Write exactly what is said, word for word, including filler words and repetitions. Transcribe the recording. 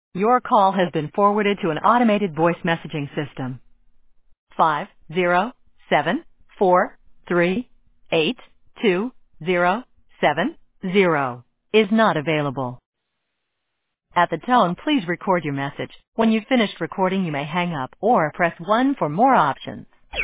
Your call has been forwarded to an automated voice messaging system. Five zero seven four three eight two zero seven zero is not available. At the tone, please record your message. When you've finished recording, you may hang up or press one for more options.